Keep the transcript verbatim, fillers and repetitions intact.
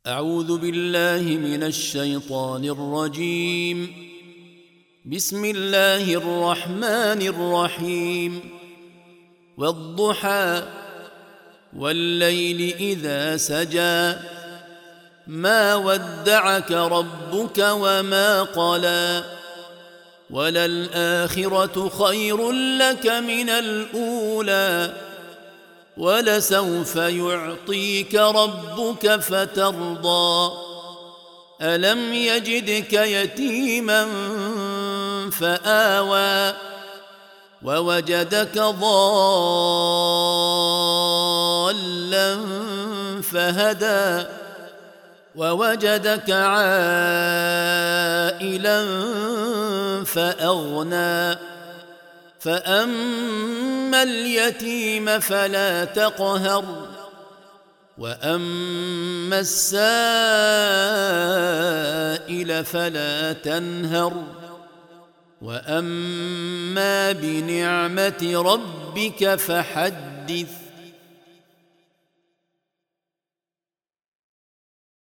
أعوذ بالله من الشيطان الرجيم. بسم الله الرحمن الرحيم. والضحى والليل إذا سجى ما ودعك ربك وما قلى وللآخرة خير لك من الأولى ولسوف يعطيك ربك فترضى ألم يجدك يتيما فآوى ووجدك ضالا فهدى ووجدك عائلا فأغنى فأما اليتيم فلا تقهر وأما السائل فلا تنهر وأما بنعمة ربك فحدث.